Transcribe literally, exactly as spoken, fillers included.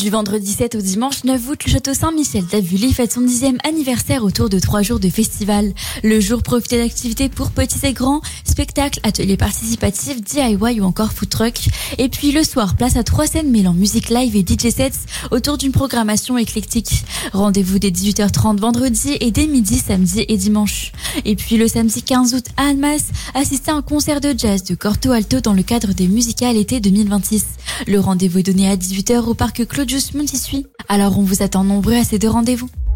Du vendredi sept au dimanche neuf août, le château Saint-Michel d'Avully fête son dixième anniversaire autour de trois jours de festival. Le jour, profitez d'activités pour petits et grands, spectacles, ateliers participatifs, D I Y ou encore food truck. Et puis le soir, place à trois scènes mêlant musique live et D J sets autour d'une programmation éclectique. Rendez-vous dès dix-huit heures trente vendredi et dès midi samedi et dimanche. Et puis le samedi quinze août à Annemasse, assistez à un concert de jazz de Corto Alto dans le cadre des Musicales été deux mille vingt-six. Le rendez-vous est donné à dix-huit heures au parc Claudius Montissuy. Alors on vous attend nombreux à ces deux rendez-vous.